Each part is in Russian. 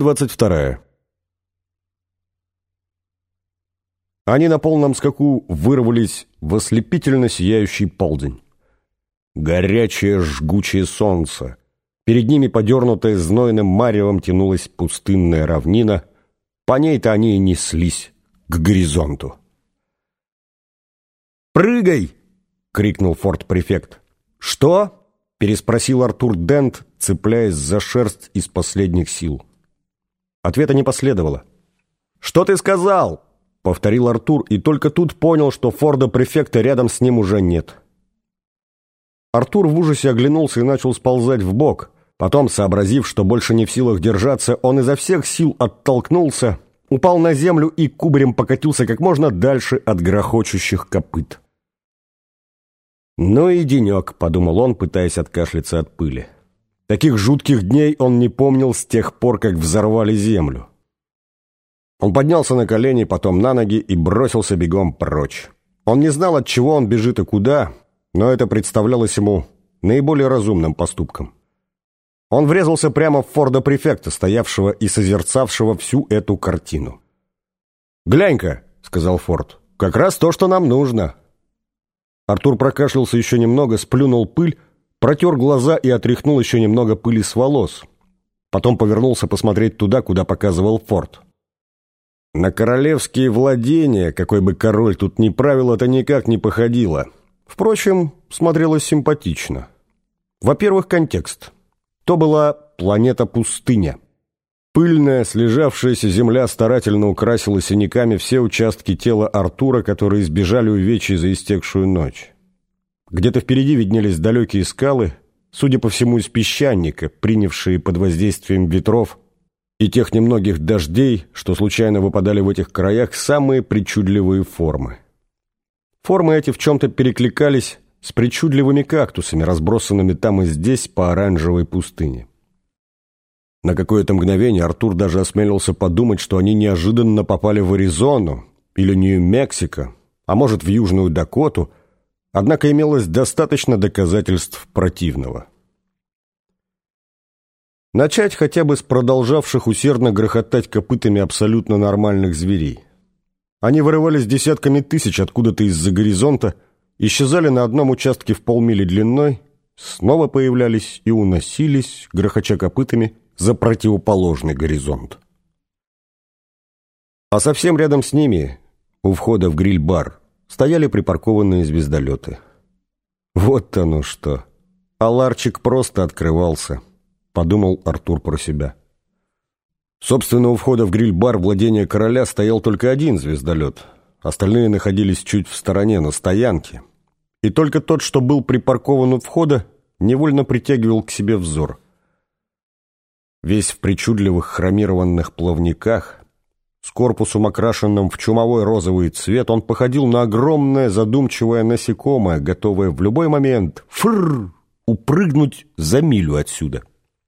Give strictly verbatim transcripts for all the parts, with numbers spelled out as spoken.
двадцать вторая. Они на полном скаку вырвались в ослепительно сияющий полдень. Горячее жгучее солнце. Перед ними, подернутая знойным маревом, тянулась пустынная равнина. По ней-то они и неслись к горизонту. «Прыгай!» — крикнул форт-префект. «Что?» — переспросил Артур Дент, цепляясь за шерсть из последних сил. Ответа не последовало. «Что ты сказал?» — повторил Артур, и только тут понял, что форда-префекта рядом с ним уже нет. Артур в ужасе оглянулся и начал сползать вбок. Потом, сообразив, что больше не в силах держаться, он изо всех сил оттолкнулся, упал на землю и кубарем покатился как можно дальше от грохочущих копыт. «Ну и денек», — подумал он, пытаясь откашляться от пыли. Таких жутких дней он не помнил с тех пор, как взорвали землю. Он поднялся на колени, потом на ноги и бросился бегом прочь. Он не знал, от чего он бежит и куда, но это представлялось ему наиболее разумным поступком. Он врезался прямо в форда-префекта, стоявшего и созерцавшего всю эту картину. «Глянь-ка», — сказал Форд, — «как раз то, что нам нужно». Артур прокашлялся еще немного, сплюнул пыль, протер глаза и отряхнул еще немного пыли с волос. Потом повернулся посмотреть туда, куда показывал Форд. На королевские владения, какой бы король тут ни правил, это никак не походило. Впрочем, смотрелось симпатично. Во-первых, контекст. То была планета-пустыня. Пыльная, слежавшаяся земля старательно украсила синяками все участки тела Артура, которые избежали увечий за истекшую ночь. Где-то впереди виднелись далекие скалы, судя по всему, из песчаника, принявшие под воздействием ветров и тех немногих дождей, что случайно выпадали в этих краях, самые причудливые формы. Формы эти в чем-то перекликались с причудливыми кактусами, разбросанными там и здесь по оранжевой пустыне. На какое-то мгновение Артур даже осмелился подумать, что они неожиданно попали в Аризону или Нью-Мексико, а может, в Южную Дакоту, однако имелось достаточно доказательств противного. Начать хотя бы с продолжавших усердно грохотать копытами абсолютно нормальных зверей. Они вырывались десятками тысяч откуда-то из-за горизонта, исчезали на одном участке в полмили длиной, снова появлялись и уносились, грохоча копытами, за противоположный горизонт. А совсем рядом с ними, у входа в гриль-бар, стояли припаркованные звездолеты. Вот оно что! А ларчик просто открывался, подумал Артур про себя. Собственно, у входа в гриль-бар владения короля стоял только один звездолет. Остальные находились чуть в стороне, на стоянке. И только тот, что был припаркован у входа, невольно притягивал к себе взор. Весь в причудливых хромированных плавниках, с корпусом, окрашенным в чумовой розовый цвет, он походил на огромное задумчивое насекомое, готовое в любой момент фрррр, упрыгнуть за милю отсюда.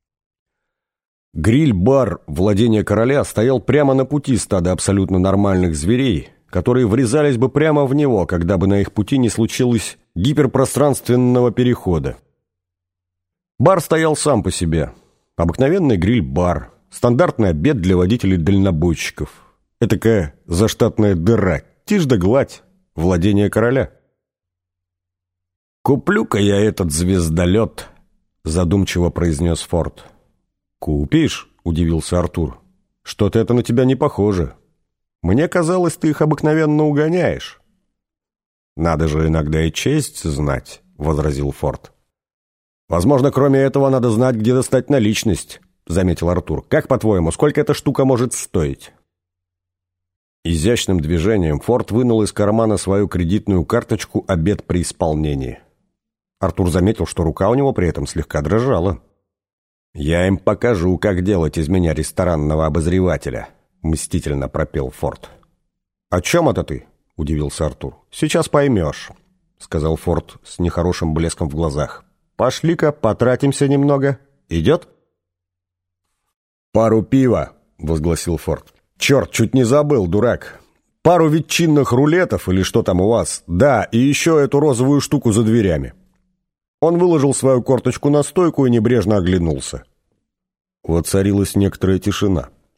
Гриль-бар владения короля стоял прямо на пути стада абсолютно нормальных зверей, которые врезались бы прямо в него, когда бы на их пути не случилось гиперпространственного перехода. Бар стоял сам по себе. Обыкновенный гриль-бар, стандартный обед для водителей-дальнобойщиков. Этакая заштатная дыра, тишь да гладь, владение короля. «Куплю-ка я этот звездолет», — задумчиво произнес Форд. «Купишь?» — удивился Артур. «Что-то это на тебя не похоже. Мне казалось, ты их обыкновенно угоняешь». «Надо же иногда и честь знать», — возразил Форд. «Возможно, кроме этого, надо знать, где достать наличность», — заметил Артур. «Как, по-твоему, сколько эта штука может стоить?» Изящным движением Форд вынул из кармана свою кредитную карточку «Обед при исполнении». Артур заметил, что рука у него при этом слегка дрожала. «Я им покажу, как делать из меня ресторанного обозревателя», — мстительно пропел Форд. «О чем это ты?» — удивился Артур. «Сейчас поймешь», — сказал Форд с нехорошим блеском в глазах. «Пошли-ка, потратимся немного. Идет?» «Пару пива», — возгласил Форд. «Черт, чуть не забыл, дурак. Пару ветчинных рулетов или что там у вас. Да, и еще эту розовую штуку за дверями». Он выложил свою корточку на стойку и небрежно оглянулся. Воцарилась некоторая тишина.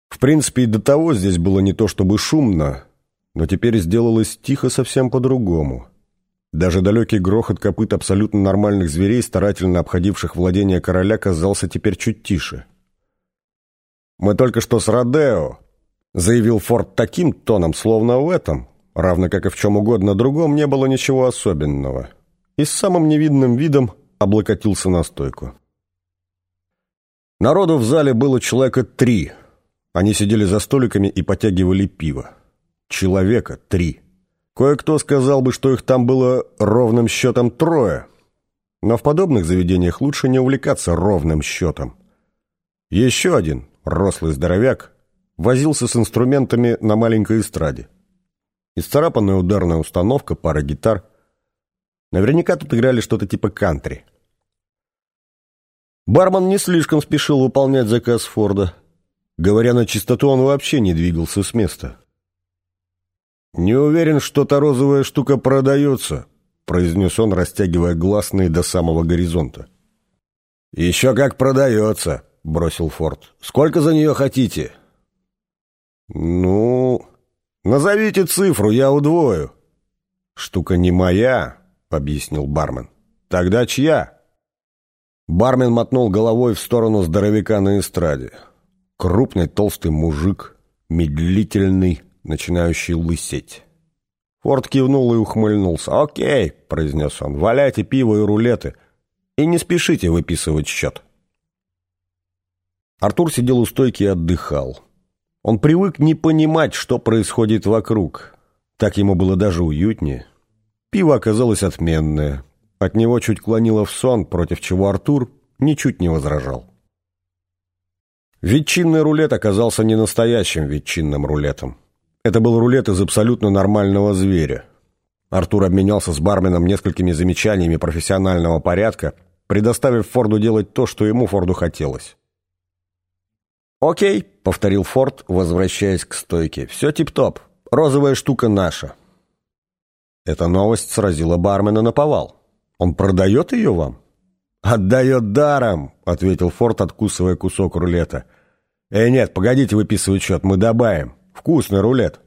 В принципе, и до того здесь было не то чтобы шумно, но теперь сделалось тихо совсем по-другому. Даже далекий грохот копыт абсолютно нормальных зверей, старательно обходивших владения короля, казался теперь чуть тише. «Мы только что с Родео», — заявил Форд таким тоном, словно в этом, равно как и в чем угодно другом, не было ничего особенного, и с самым невинным видом облокотился на стойку. Народу в зале было человека три. Они сидели за столиками и потягивали пиво. Человека три. Кое-кто сказал бы, что их там было ровным счетом трое. Но в подобных заведениях лучше не увлекаться ровным счетом. Еще один, рослый здоровяк, возился с инструментами на маленькой эстраде. Исцарапанная ударная установка, пара гитар. Наверняка тут играли что-то типа кантри. Бармен не слишком спешил выполнять заказ Форда. Говоря на чистоту, он вообще не двигался с места. «Не уверен, что та розовая штука продается», — произнес он, растягивая гласные до самого горизонта. «Еще как продается», — бросил Форд. «Сколько за нее хотите?» «Ну, назовите цифру, я удвою». «Штука не моя», — объяснил бармен. «Тогда чья?» Бармен мотнул головой в сторону здоровяка на эстраде. Крупный толстый мужик, медлительный, начинающий лысеть. Форд кивнул и ухмыльнулся. «Окей», — произнес он, — «валяйте пиво и рулеты, и не спешите выписывать счет». Артур сидел у стойки и отдыхал. Он привык не понимать, что происходит вокруг. Так ему было даже уютнее. Пиво оказалось отменное. От него чуть клонило в сон, против чего Артур ничуть не возражал. Ветчинный рулет оказался не настоящим ветчинным рулетом. Это был рулет из абсолютно нормального зверя. Артур обменялся с барменом несколькими замечаниями профессионального порядка, предоставив Форду делать то, что ему, Форду, хотелось. «Окей», — повторил Форд, возвращаясь к стойке. «Все тип-топ. Розовая штука наша». Эта новость сразила бармена наповал. «Он продает ее вам?» «Отдает даром», — ответил Форд, откусывая кусок рулета. «Эй, нет, погодите выписывать счет, мы добавим. Вкусный рулет».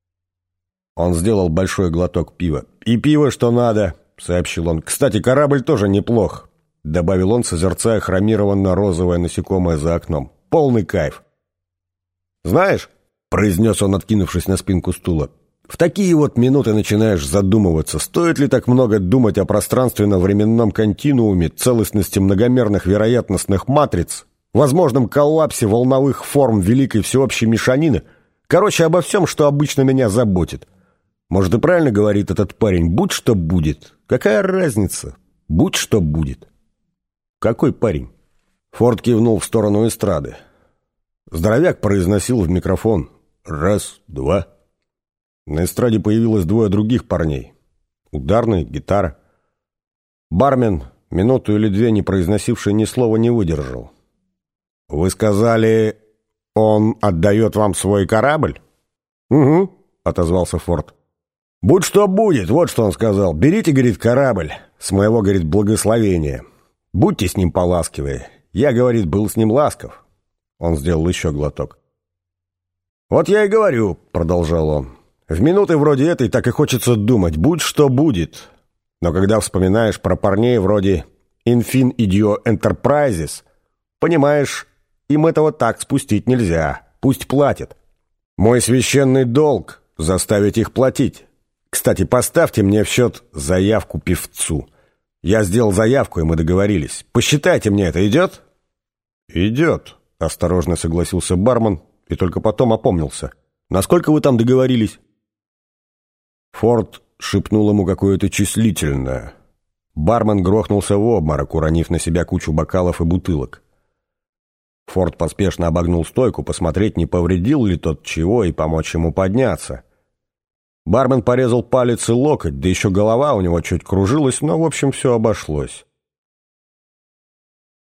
Он сделал большой глоток пива. «И пиво, что надо», — сообщил он. «Кстати, корабль тоже неплох», — добавил он, созерцая хромированно-розовое насекомое за окном. «Полный кайф». «Знаешь», — произнес он, откинувшись на спинку стула, «в такие вот минуты начинаешь задумываться, стоит ли так много думать о пространственно-временном континууме, целостности многомерных вероятностных матриц, возможном коллапсе волновых форм великой всеобщей мешанины, короче, обо всем, что обычно меня заботит. Может, и правильно говорит этот парень, будь что будет. Какая разница? Будь что будет». «Какой парень?» Форд кивнул в сторону эстрады. Здоровяк произносил в микрофон «раз, два». На эстраде появилось двое других парней. Ударный, гитара. Бармен, минуту или две не произносивший ни слова, не выдержал. «Вы сказали, он отдает вам свой корабль?» «Угу», — отозвался Форд. «Будь что будет, вот что он сказал. Берите, — говорит, — корабль. С моего, — говорит, — благословения. Будьте с ним поласкивы. Я, — говорит, — был с ним ласков». Он сделал еще глоток. «Вот я и говорю, — продолжал он, — в минуты вроде этой так и хочется думать, будь что будет. Но когда вспоминаешь про парней вроде «Infin Idio Enterprises», понимаешь, им этого так спустить нельзя, пусть платят. Мой священный долг — заставить их платить. Кстати, поставьте мне в счет заявку певцу. Я сделал заявку, и мы договорились. Посчитайте мне, это идет?» «Идет», — осторожно согласился бармен, и только потом опомнился. «Насколько вы там договорились?» Форд шепнул ему какое-то числительное. Бармен грохнулся в обморок, уронив на себя кучу бокалов и бутылок. Форд поспешно обогнул стойку, посмотреть, не повредил ли тот чего, и помочь ему подняться. Бармен порезал палец и локоть, да еще голова у него чуть кружилась, но, в общем, все обошлось.